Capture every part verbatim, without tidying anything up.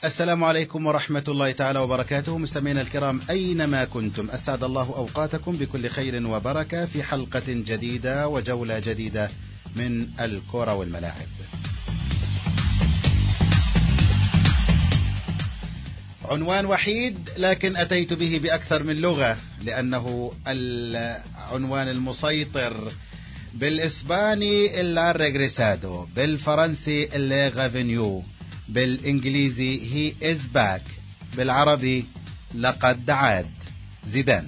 السلام عليكم ورحمة الله تعالى وبركاته. مستمعينا الكرام أينما كنتم، أسعد الله أوقاتكم بكل خير وبركة في حلقة جديدة وجولة جديدة من الكرة والملاعب. عنوان وحيد لكن أتيت به بأكثر من لغة، لأنه العنوان المسيطر بالإسباني إلا ريغريسادو، بالفرنسي إلا غافينيو، بالإنجليزي he is back، بالعربي لقد عاد زيدان.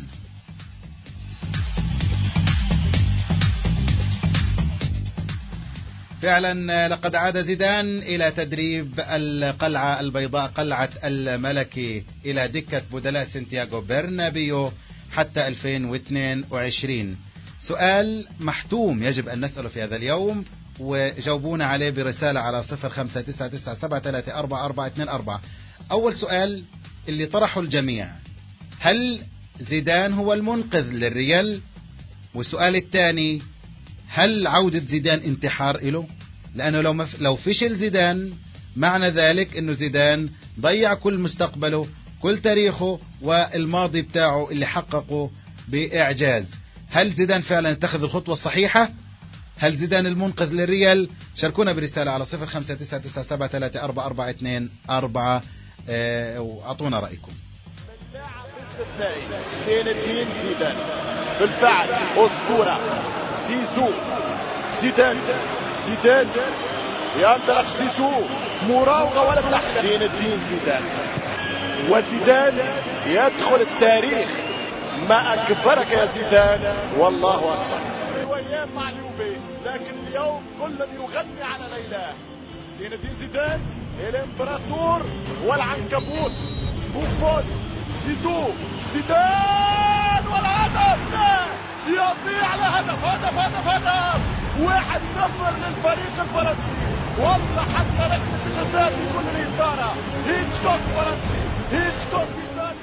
فعلا لقد عاد زيدان إلى تدريب القلعة البيضاء، قلعة الملكي، إلى دكة بدلاء سانتياغو برنابيو حتى ألفين واثنين وعشرين. سؤال محتوم يجب أن نسأله في هذا اليوم، وجاوبونا عليه برسالة على صفر خمسة تسعة تسعة سبعة ثلاثة أربعة أربعة اثنين أربعة. أول سؤال اللي طرحه الجميع: هل زيدان هو المنقذ للريال؟ والسؤال الثاني: هل عودة زيدان انتحار إله؟ لأنه لو, مف... لو فشل زيدان معنى ذلك أنه زيدان ضيع كل مستقبله، كل تاريخه والماضي بتاعه اللي حققه بإعجاز. هل زيدان فعلا اتخذ الخطوة الصحيحة؟ هل زيدان المنقذ للريال؟ شاركونا برسالة على صفر خمسة تسعة تسعة سبعة ثلاثة أربعة أربعة اثنين أربعة وأعطونا رأيكم. اللاعب الاستثنائي زين الدين زيدان بالفعل أسطورة. زيزو زيدان زيدان ينطلق زيزو، مراوغة ولا تحلم. زين الدين زيدان، وزيدان يدخل التاريخ. ما أكبرك يا زيدان، والله أكبر. روايات مع اليوفي، لكن اليوم كل يغني على ليلى. زين الدين زيدان الامبراطور والعنكبوت. بوفون، زيزو، زيدان والهدف لا يضيع له. هدف هدف هدف هدف واحد صفر للفريق الفرنسي. والله حتى ركلة الجزاء بكل الإثارة. هيتشكوك فرنسي، هيتشكوك إيطالي.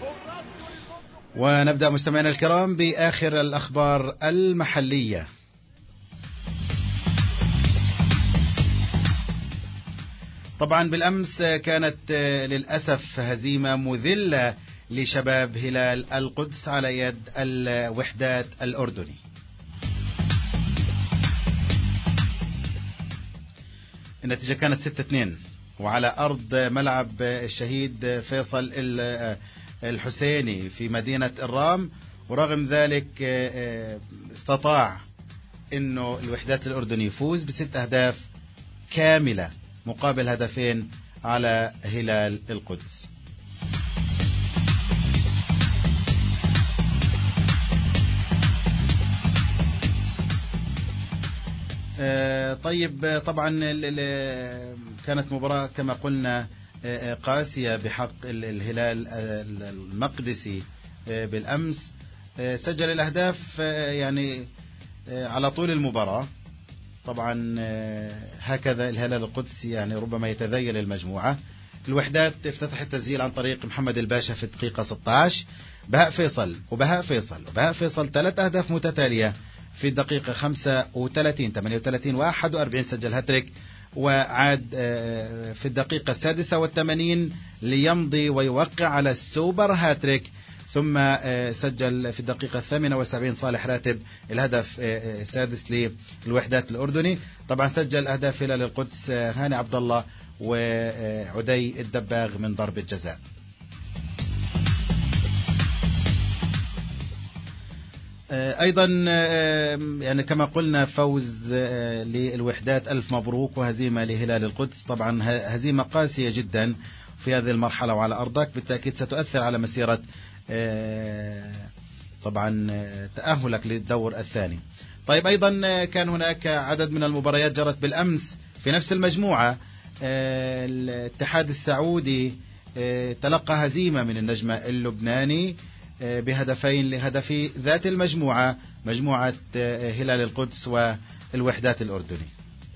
ونبدأ مستمعينا الكرام بآخر الأخبار المحلية. طبعا بالأمس كانت للأسف هزيمة مذلة لشباب هلال القدس على يد الوحدات الأردني. النتيجة كانت ستة اثنين، وعلى أرض ملعب الشهيد فيصل الحسيني في مدينة الرام. ورغم ذلك استطاع انه الوحدات الأردني يفوز بست أهداف كاملة مقابل هدفين على هلال القدس. طيب طبعا كانت مباراة كما قلنا قاسية بحق الهلال المقدسي بالأمس. سجل الأهداف يعني على طول المباراة. طبعا هكذا الهلال القدسي يعني ربما يتذيل المجموعة. الوحدات افتتح التسجيل عن طريق محمد الباشا في الدقيقة ستة عشر، بهاء فيصل وبهاء فيصل وبهاء فيصل ثلاث أهداف متتالية في الدقيقة خمسة وثلاثين ثمانية وثلاثين واحد وأربعين سجل هاتريك، وعاد في الدقيقة السادسة والثمانين ليمضي ويوقع على السوبر هاتريك، ثم سجل في الدقيقة الثامنة والسبعين صالح راتب الهدف السادس للوحدات الأردني. طبعا سجل أهداف هلال القدس هاني عبد الله وعدي الدباغ من ضربة جزاء. أيضا يعني كما قلنا فوز للوحدات، ألف مبروك، وهزيمة لهلال القدس. طبعا هزيمة قاسية جدا في هذه المرحلة وعلى أرضك، بالتأكيد ستؤثر على مسيرة طبعا تأهلك للدور الثاني. طيب أيضا كان هناك عدد من المباريات جرت بالأمس في نفس المجموعة. الاتحاد السعودي تلقى هزيمة من النجمة اللبناني بهدفين لهدف ذات المجموعة، مجموعة هلال القدس والوحدات الأردني.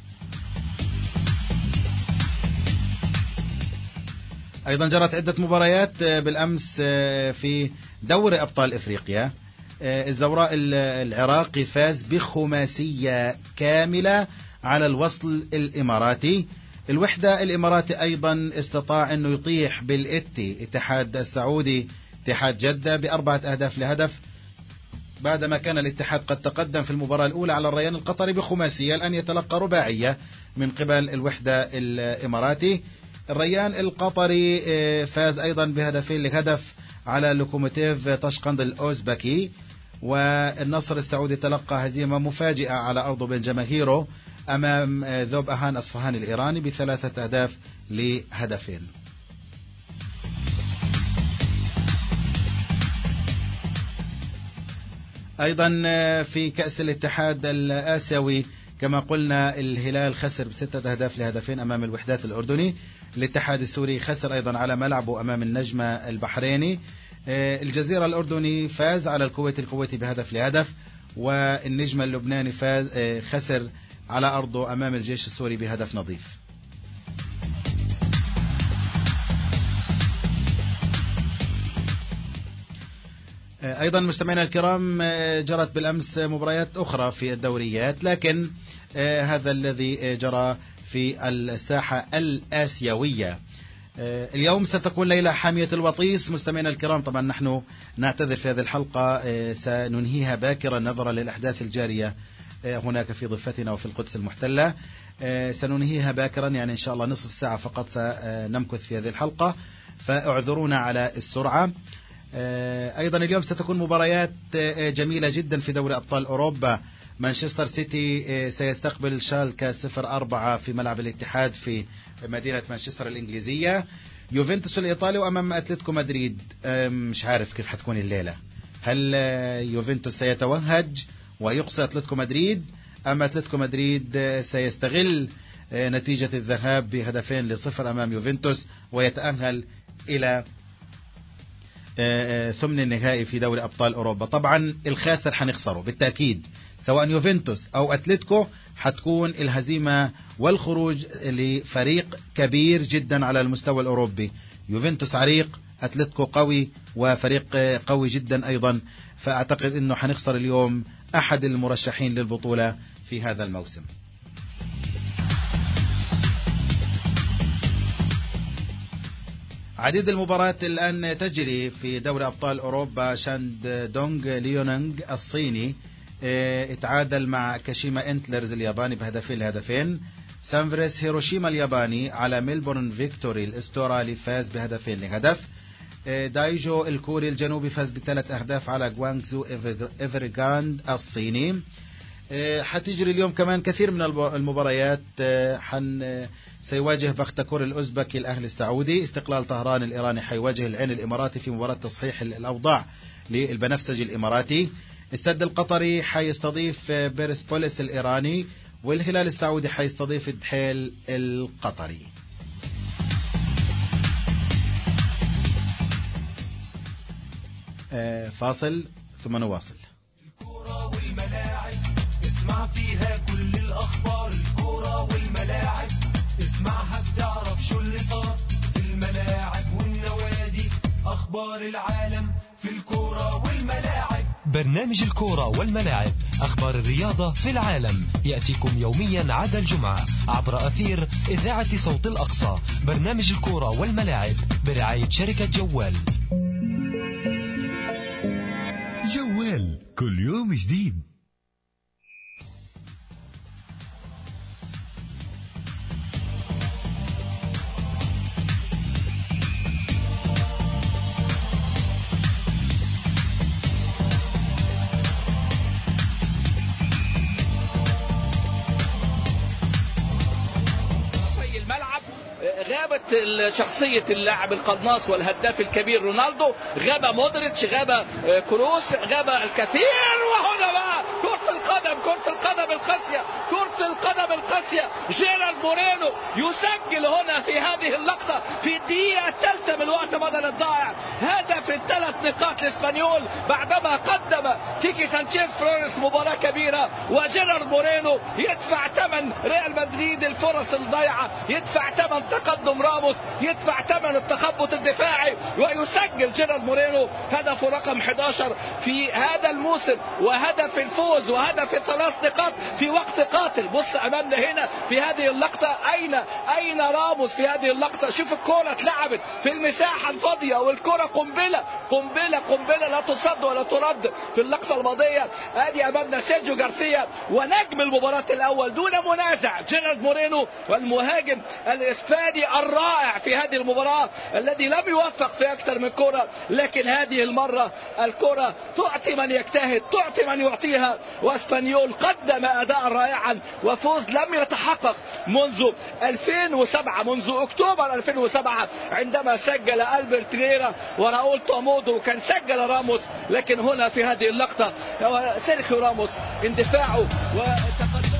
أيضا جرت عدة مباريات بالأمس في دوري أبطال إفريقيا. الزوراء العراقي فاز بخماسية كاملة على الوصل الإماراتي. الوحدة الإماراتي أيضا استطاع أنه يطيح بالإتي اتحاد السعودي اتحاد جدة بأربعة أهداف لهدف، بعدما كان الاتحاد قد تقدم في المباراة الأولى على الريان القطري بخماسية، الآن يتلقى رباعية من قبل الوحدة الإماراتي. الريان القطري فاز أيضا بهدفين لهدف على لوكوموتيف طشقند الأوزبكي، والنصر السعودي تلقى هزيمة مفاجئة على أرضه بين جماهيره أمام ذوب أهان أصفهان الإيراني بثلاثة أهداف لهدفين. أيضا في كأس الاتحاد الآسيوي كما قلنا الهلال خسر بستة أهداف لهدفين أمام الوحدات الأردني. الاتحاد السوري خسر أيضا على ملعبه أمام النجمة البحريني. الجزيرة الأردني فاز على الكويت الكويتي بهدف لهدف، والنجم اللبناني فاز خسر على أرضه أمام الجيش السوري بهدف نظيف. أيضا مستمعينا الكرام جرت بالأمس مباريات أخرى في الدوريات، لكن هذا الذي جرى في الساحة الآسيوية. اليوم ستكون ليلة حامية الوطيس مستمعينا الكرام. طبعا نحن نعتذر في هذه الحلقة، سننهيها باكرا نظرا للأحداث الجارية هناك في ضفتنا وفي القدس المحتلة. سننهيها باكرا، يعني إن شاء الله نصف ساعة فقط سنمكث في هذه الحلقة، فاعذرونا على السرعة. أيضا اليوم ستكون مباريات جميلة جدا في دوري أبطال أوروبا. مانشستر سيتي سيستقبل شالكا صفر أربعة في ملعب الاتحاد في مدينة مانشستر الإنجليزية. يوفنتوس الإيطالي وأمام أتلتيكو مدريد. مش عارف كيف حتكون الليلة، هل يوفنتوس سيتوهج ويقصي أتلتيكو مدريد، أم أتلتيكو مدريد سيستغل نتيجة الذهاب بهدفين لصفر أمام يوفنتوس ويتأهل إلى ثمن النهائي في دوري أبطال أوروبا؟ طبعا الخاسر حنخسره بالتأكيد، سواء يوفنتوس أو أتلتيكو حتكون الهزيمة والخروج لفريق كبير جدا على المستوى الأوروبي. يوفنتوس عريق، أتلتيكو قوي وفريق قوي جدا أيضا، فأعتقد أنه حنخسر اليوم أحد المرشحين للبطولة في هذا الموسم. عديد المباريات الآن تجري في دوري أبطال أوروبا. شاند دونغ ليونينغ الصيني اتعادل مع كاشيما انتلرز الياباني بهدفين لهدفين. سانفريس هيروشيما الياباني على ميلبورن فيكتوري الاسترالي فاز بهدفين لهدف. دايجو الكوري الجنوبي فاز بثلاث أهداف على غوانغزو إيفرغراند الصيني. حتجري اليوم كمان كثير من المباريات. حن سيواجه بختكور الأوزبكي الأهلي السعودي. استقلال طهران الإيراني حيواجه العين الإماراتي في مباراة تصحيح الأوضاع للبنفسجي الإماراتي. استاد القطري حيستضيف بيرسبوليس الإيراني، والهلال السعودي حيستضيف الدحيل القطري. فاصل ثم نواصل. الكرة والملاعب اسمع فيها كل الأخبار. الكرة والملاعب اسمعها بتعرف شو اللي صار في الملاعب والنوادي. أخبار العالم في الكرة والملاعب. برنامج الكرة والملاعب، أخبار الرياضة في العالم، يأتيكم يوميا عدا الجمعة عبر أثير إذاعة صوت الأقصى. برنامج الكرة والملاعب برعاية شركة جوال. جوال كل يوم جديد. غابت شخصية اللاعب القناص والهداف الكبير رونالدو، غاب مودريتش، غاب كروس، غاب الكثير. وهنا بقى كرة القدم، كرة القدم القاسية، كرة القدم القاسية. جيرارد مورينو يسجل هنا في هذه اللقطة في الدقيقة الثالثة من الوقت بدل الضائع هدف الثلاث نقاط لإسبانيول بعدما قدم كيكي سانشيز فلوريس مباراة كبيرة، وجيرارد مورينو يدفع ثمن ريال مدريد الفرص الضيعة، يدفع ثمن تقدم راموس، يدفع ثمن التخبط الدفاعي، ويسجل جيرارد مورينو هدف رقم احد عشر في هذا الموسم، وهدف الفوز وهدف ثلاث نقاط في وقت قاتل. بص امامنا هنا في هذه اللقطة، اين اين راموس في هذه اللقطة؟ شوف الكرة اتلعبت في المساحة الفاضية، والكرة قنبلة قنبلة قنبلة لا تصد ولا ترد في اللقطة الماضية. ادي امامنا سيرجيو غارسيا ونجم المباراة الاول دون منازع جيرارد مورينو، والمهاجم الاسباني الرائع في هذه المباراة الذي لم يوفق في اكثر من كرة، لكن هذه المرة الكرة تعطي من يجتهد، تعطي من يعطيها، واسبانيول قدم اداء رائعا وفوز لم يتحقق منذ ألفين وسبعة، منذ اكتوبر ألفين وسبعة عندما سجل ألبرت ريرا وراؤول تومودو، وكان سجل راموس، لكن هنا في هذه اللقطة سيرخيو راموس اندفاعه وتقدم.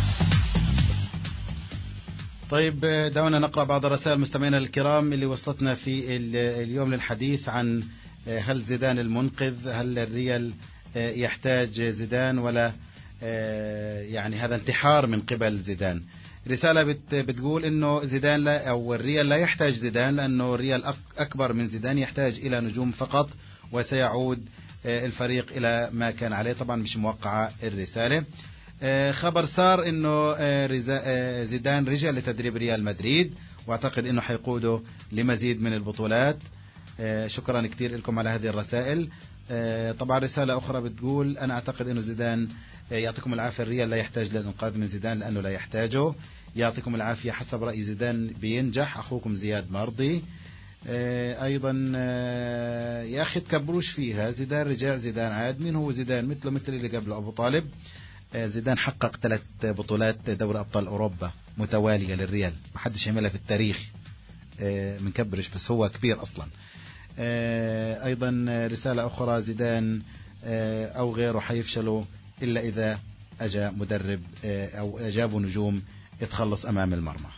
طيب دعونا نقرأ بعض الرسائل مستمعينا الكرام اللي وصلتنا في اليوم للحديث عن هل زيدان المنقذ، هل الريال يحتاج زيدان ولا يعني هذا انتحار من قبل زيدان. رسالة بتقول انه زيدان لا او الريال لا يحتاج زيدان، لانه الريال اكبر من زيدان، يحتاج الى نجوم فقط وسيعود الفريق الى ما كان عليه. طبعا مش موقعة الرسالة. خبر صار انه زيدان رجع لتدريب ريال مدريد، واعتقد انه حيقوده لمزيد من البطولات. شكرا كثير لكم على هذه الرسائل. طبعا رسالة اخرى بتقول انا اعتقد انه زيدان يعطيكم العافية، الريال لا يحتاج للإنقاذ من زيدان لأنه لا يحتاجه. يعطيكم العافية، حسب رأي زيدان بينجح. أخوكم زياد مرضي. أيضا يا أخي تكبروش فيها، زيدان رجع، زيدان عاد. مين هو زيدان؟ مثله مثل اللي قبله أبو طالب. زيدان حقق ثلاث بطولات دوري أبطال أوروبا متوالية للريال، ما حدش يعملها في التاريخ. منكبرش بس هو كبير أصلا. أيضا رسالة أخرى، زيدان أو غيره حيفشلوا إلا إذا أجا مدرب أو أجابوا نجوم يتخلص أمام المرمى.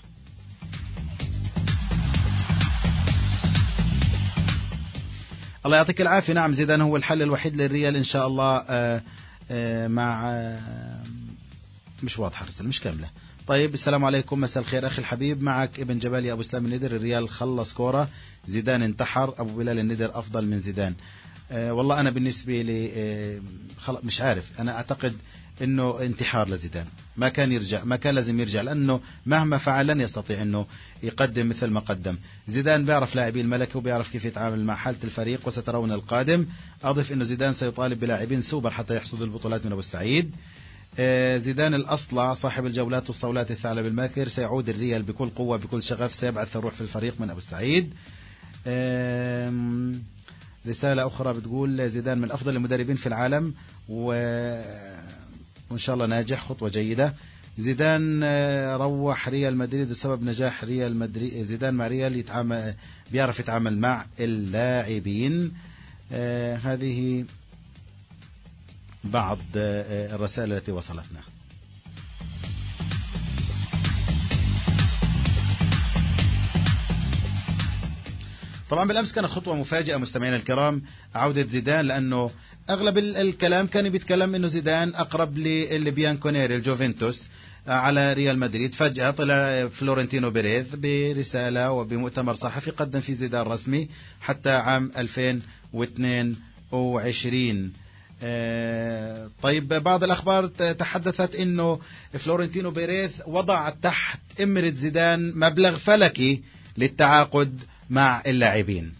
الله يعطيك العافية. نعم زيدان هو الحل الوحيد للريال إن شاء الله. مع مش واضحة رسالة مش كاملة. طيب السلام عليكم، مساء الخير أخي الحبيب، معك ابن جبال يا أبو سلام الندر. الريال خلص كورة، زيدان انتحر، أبو بلال الندر أفضل من زيدان. أه والله أنا بالنسبة لي أه خلص مش عارف، أنا أعتقد إنه انتحار لزيدان، ما كان يرجع، ما كان لازم يرجع، لأنه مهما فعل لن يستطيع إنه يقدم مثل ما قدم. زيدان بيعرف لاعبين الملكي وبيعرف كيف يتعامل مع حالة الفريق، وسترون القادم. أضف إنه زيدان سيطالب بلاعبين سوبر حتى يحصد البطولات من أبو السعيد. أه زيدان الأصلع صاحب الجولات والصولات الثعلب الماكر، سيعود الريال بكل قوة بكل شغف، سيبعث الروح في الفريق من أبو السعيد. أه رسالة أخرى بتقول زيدان من أفضل المدربين في العالم و... وإن شاء الله ناجح، خطوة جيدة. زيدان روح ريال مدريد بسبب نجاح ريال مدريد. زيدان مع ريال يتعامل، بيعرف يتعامل مع اللاعبين. آه هذه بعض آه الرسائل التي وصلتنا. طبعا بالأمس كانت خطوة مفاجئة مستمعينا الكرام، عودة زيدان، لأنه أغلب الكلام كان بيتكلم إنه زيدان أقرب لبيانكونيري الجوفنتوس على ريال مدريد. فجأة طلع فلورنتينو بيريز برسالة وبمؤتمر صحفي قدم في زيدان رسمي حتى عام ألفين واثنين وعشرين. طيب بعض الأخبار تحدثت إنه فلورنتينو بيريز وضع تحت إمرة زيدان مبلغ فلكي للتعاقد مع اللاعبين.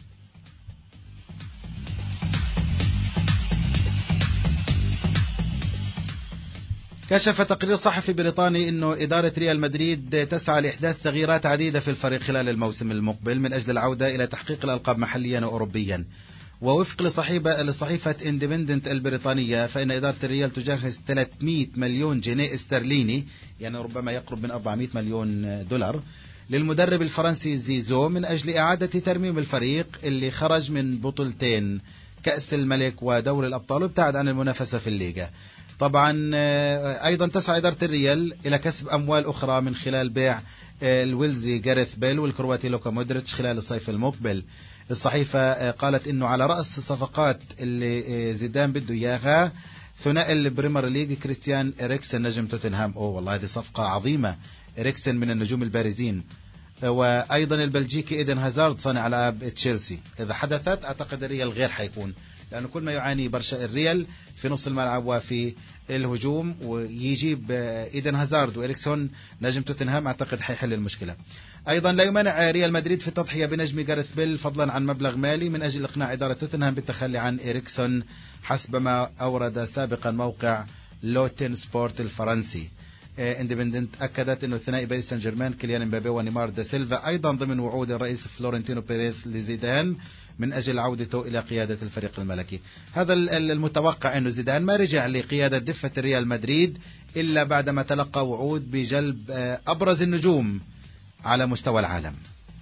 كشف تقرير صحفي بريطاني أنه إدارة ريال مدريد تسعى لإحداث تغييرات عديدة في الفريق خلال الموسم المقبل من أجل العودة إلى تحقيق الألقاب محليا وأوروبيا. ووفق لصحيفة, لصحيفة اندبندنت البريطانية، فإن إدارة الريال تجهز ثلاثمئة مليون جنيه استرليني، يعني ربما يقرب من أربعمئة مليون دولار، للمدرب الفرنسي زيزو من أجل إعادة ترميم الفريق اللي خرج من بطولتين، كأس الملك ودوري الأبطال، وابتعد عن المنافسة في الليغا. طبعا أيضا تسعى إدارة الريال إلى كسب أموال أخرى من خلال بيع الويلزي جاريث بيل والكرواتي لوكا مودريتش خلال الصيف المقبل. الصحيفة قالت إنه على رأس الصفقات اللي زيدان بده إياها ثنائي البريمير ليج كريستيان إريكسن نجم توتنهام. أوه والله هذه صفقة عظيمة، إريكسن من النجوم البارزين. وأيضا البلجيكي إيدن هازارد صانع ألعاب تشيلسي. إذا حدثت أعتقد الريال غير حيكون، لأنه كل ما يعاني برشا الريال في نص الملعب وفي الهجوم، ويجيب إيدن هازارد وإريكسون نجم توتنهام أعتقد حيحل المشكلة. أيضا لا يمنع ريال مدريد في التضحية بنجم جاريث بيل فضلا عن مبلغ مالي من أجل إقناع إدارة توتنهام بالتخلي عن إريكسون، حسب ما أورد سابقا موقع لوتين سبورت الفرنسي. اندبندنت أكدت أنه ثنائي باريس سان جيرمان كيليان امبابي ونيمار دا سيلفا أيضا ضمن وعود الرئيس فلورنتينو بيريز لزيدان من أجل عودته إلى قيادة الفريق الملكي. هذا المتوقع أنه زيدان ما رجع لقيادة دفة ريال مدريد إلا بعدما تلقى وعود بجلب أبرز النجوم على مستوى العالم.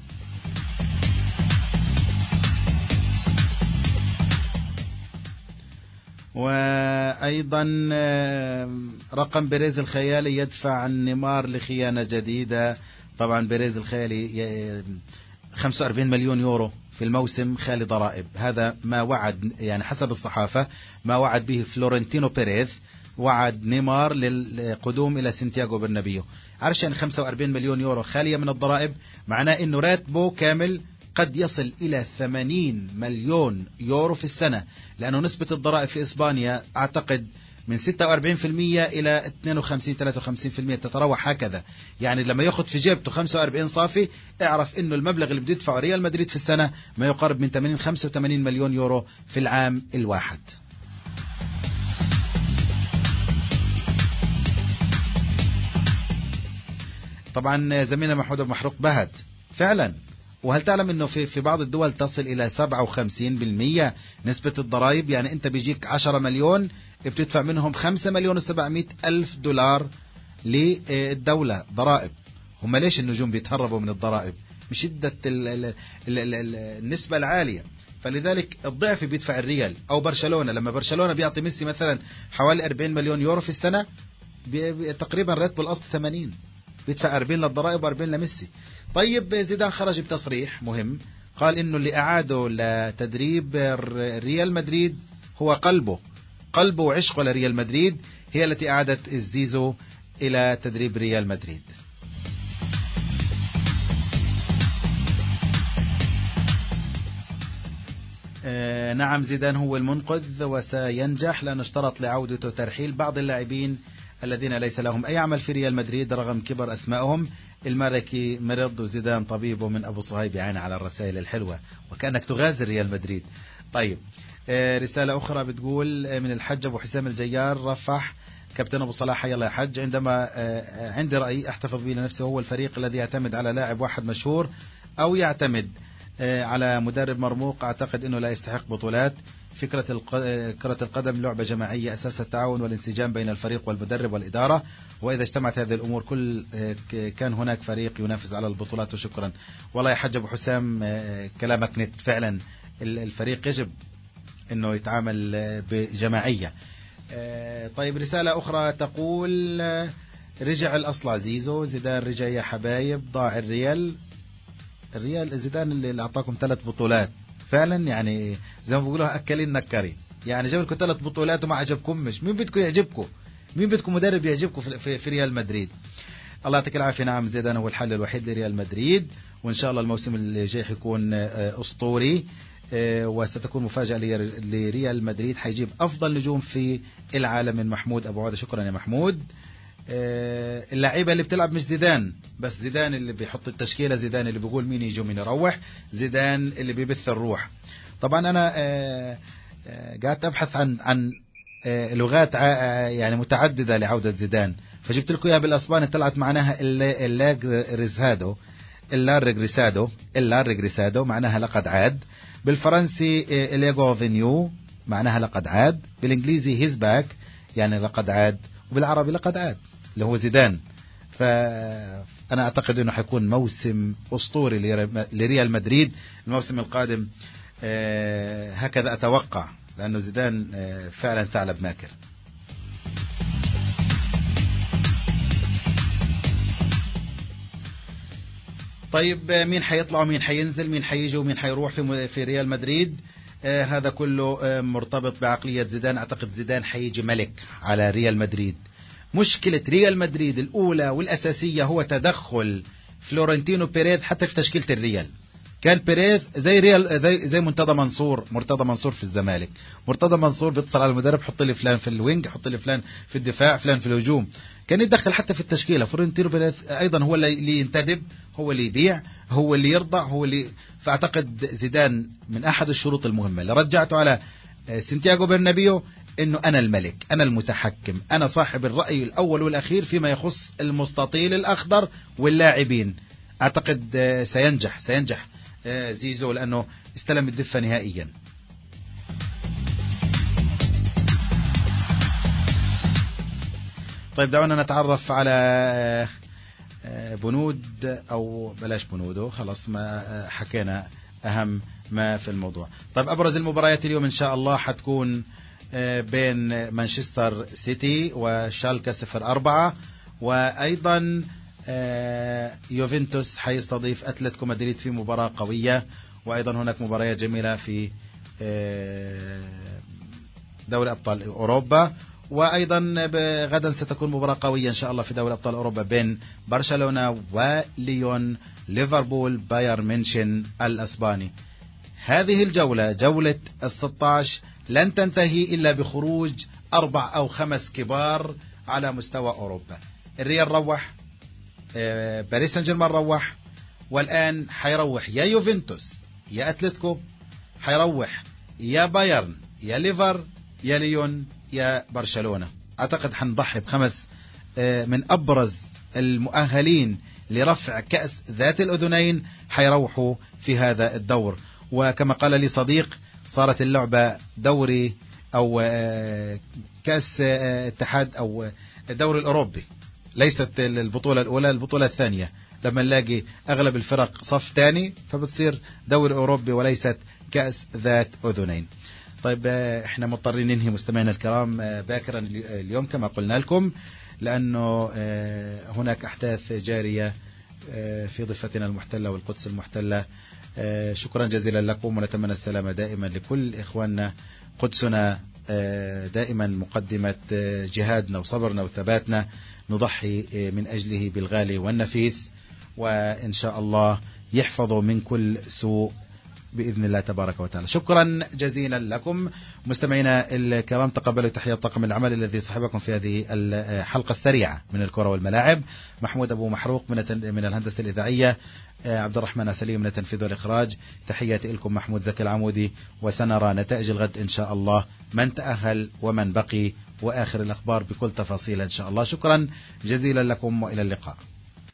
وأيضا رقم بيريز الخيالي يدفع عن نيمار لخيانة جديدة. طبعا بيريز الخيالي خمسة وأربعين مليون يورو في الموسم خالي ضرائب، هذا ما وعد يعني حسب الصحافة ما وعد به فلورنتينو بيريز، وعد نيمار للقدوم إلى سانتياغو برنابيو. عارف يعني خمسة وأربعين مليون يورو خالية من الضرائب؟ معناه إنه راتبه كامل قد يصل إلى ثمانين مليون يورو في السنة، لأنه نسبة الضرائب في إسبانيا أعتقد من ستة وأربعين بالمئة إلى اثنين وخمسين ثلاثة وخمسين بالمئة، تتراوح هكذا. يعني لما يأخذ في جيبته خمسة وأربعين صافي، اعرف إنه المبلغ اللي بده يدفعه ريال مدريد في السنة ما يقارب من ثمانين خمسة وثمانين مليون يورو في العام الواحد. طبعا زميلنا محمود أبو محروق بهت فعلا. وهل تعلم انه في في بعض الدول تصل الى سبعة وخمسين بالمئة نسبة الضرائب؟ يعني انت بيجيك عشرة مليون بتدفع منهم خمسة مليون وسبعمائة الف دولار للدولة ضرائب. هم ليش النجوم بيتهربوا من الضرائب؟ من شدة ال ال ال ال ال النسبة العالية. فلذلك الضعف بيدفع الريال او برشلونة. لما برشلونة بيعطي ميسي مثلا حوالي أربعين مليون يورو في السنة، تقريبا راتبه الاصل ثمانين، بيدفع أربعين للضرائب وأربعين لميسي. طيب زيدان خرج بتصريح مهم، قال انه اللي اعاده لتدريب ريال مدريد هو قلبه قلبه وعشقه لريال مدريد هي التي اعادت زيزو الى تدريب ريال مدريد. آه نعم زيدان هو المنقذ وسينجح، لأنه اشترط لعودته ترحيل بعض اللاعبين الذين ليس لهم أي عمل في ريال مدريد رغم كبر أسمائهم. المالكي مرض وزيدان طبيبه من أبو صهيب يعين على الرسائل الحلوة وكأنك تغازر ريال مدريد. طيب آه رسالة أخرى بتقول من الحج أبو حسام الجيار رفح كابتن أبو صلاح يلا يا حج، عندما آه عندي رأي أحتفظ به لنفسه، هو الفريق الذي يعتمد على لاعب واحد مشهور أو يعتمد آه على مدرب مرموق أعتقد أنه لا يستحق بطولات. فكرة كرة القدم لعبة جماعية أساس التعاون والانسجام بين الفريق والمدرب والإدارة، وإذا اجتمعت هذه الأمور كل كان هناك فريق ينافس على البطولات. وشكرا والله يا حج أبو حسام كلامك نت فعلا. الفريق يجب أنه يتعامل بجماعية. طيب رسالة أخرى تقول رجع الأصل زيزو، زيدان رجع يا حبايب، ضاع الريال الريال زيدان اللي أعطاكم ثلاث بطولات فعلا، يعني زي ما بيقولوا أكلين نكري، يعني جاب لكم ثلاث بطولات وما عجبكم. مش مين بدكم يعجبكم؟ مين بدكم مدرب يعجبكم في, في, في ريال مدريد؟ الله يعطيك العافية. نعم زيدان هو الحل الوحيد لريال مدريد، وإن شاء الله الموسم اللي جاي حيكون أسطوري وستكون مفاجأة لريال مدريد، حيجيب أفضل نجوم في العالم من محمود أبو عودة. شكرا يا محمود. اللعيبة اللي بتلعب مش زيدان بس، زيدان اللي بيحط التشكيلة، زيدان اللي بيقول مين يجي ومين يروح، زيدان اللي بيبث الروح. طبعا أنا قاعدت أبحث عن عن لغات يعني متعددة لعودة زيدان، فجبت لكم إياها بالأسباني طلعت معناها اللاج ريزادو اللا ريغريسادو اللا ريغريسادو معناها لقد عاد. بالفرنسي إليغو فينيو معناها لقد عاد. بالإنجليزي هيز باك يعني لقد عاد. وبالعربي لقد عاد اللي هو زيدان. فأنا أعتقد أنه حيكون موسم أسطوري لريال مدريد الموسم القادم، هكذا أتوقع، لأنه زيدان فعلا ثعلب ماكر. طيب مين حيطلع ومين حينزل، مين حيجي ومين حيروح في في ريال مدريد؟ آه هذا كله آه مرتبط بعقلية زيدان. أعتقد زيدان حيجي ملك على ريال مدريد. مشكلة ريال مدريد الأولى والأساسية هو تدخل فلورنتينو بيريز حتى في تشكيلة الريال. كان بيريز زي ريال زي زي مرتضى منصور مرتضى منصور في الزمالك. مرتضى منصور بيتصل على المدرب، حط لي فلان في الوينج، حط لي فلان في الدفاع، فلان في الهجوم. كان يتدخل حتى في التشكيلة. فلورنتينو بيريز أيضا هو اللي ينتدب، هو اللي يبيع، هو اللي يرضع، هو اللي. فأعتقد زيدان من أحد الشروط المهمة اللي رجعته على سانتياغو برنابيو انه انا الملك، انا المتحكم، انا صاحب الرأي الاول والاخير فيما يخص المستطيل الاخضر واللاعبين. اعتقد سينجح سينجح زيزو لانه استلم الدفة نهائيا. طيب دعونا نتعرف على بنود او بلاش بنوده، خلاص ما حكينا اهم ما في الموضوع. طيب أبرز المباريات اليوم إن شاء الله حتكون بين مانشستر سيتي وشالكا صفر أربعة، وأيضا يوفنتوس حيستضيف أتلتيكو مدريد في مباراة قوية، وأيضا هناك مباريات جميلة في دوري أبطال أوروبا. وأيضا غدا ستكون مباراة قوية إن شاء الله في دوري أبطال أوروبا بين برشلونة وليون، ليفربول، بايرن ميونخ الأسباني. هذه الجولة جولة الستة عشر لن تنتهي إلا بخروج أربع أو خمس كبار على مستوى أوروبا. الريال روح، باريس سان جيرمان روح، والآن حيروح يا يوفنتوس يا أتلتيكو، حيروح يا بايرن يا ليفر يا ليون يا برشلونة. أعتقد حنضحي بخمس من أبرز المؤهلين لرفع كأس ذات الأذنين حيروحوا في هذا الدور. وكما قال لي صديق، صارت اللعبة دوري أو كأس اتحاد أو الدوري الأوروبي، ليست البطولة الأولى، البطولة الثانية. لما نلاقي أغلب الفرق صف ثاني فبتصير دوري أوروبي وليست كأس ذات أذنين. طيب احنا مضطرين ننهي مستمعينا الكرام باكرا اليوم كما قلنا لكم، لأنه هناك أحداث جارية في ضفتنا المحتلة والقدس المحتلة. شكرا جزيلا لكم، ونتمنى السلامة دائما لكل إخواننا. قدسنا دائما مقدمة جهادنا وصبرنا وثباتنا، نضحي من أجله بالغالي والنفيس، وإن شاء الله يحفظه من كل سوء بإذن الله تبارك وتعالى. شكرا جزيلا لكم مستمعينا الكرام. تقبلوا تحية طاقم العمل الذي صحبكم في هذه الحلقة السريعة من الكرة والملاعب. محمود أبو محروق من من الهندسة الإذاعية، عبد الرحمن سليم من التنفيذ والإخراج. تحياتي لكم محمود زكي العمودي، وسنرى نتائج الغد إن شاء الله، من تأهل ومن بقي، وآخر الأخبار بكل تفاصيل إن شاء الله. شكرا جزيلا لكم وإلى اللقاء.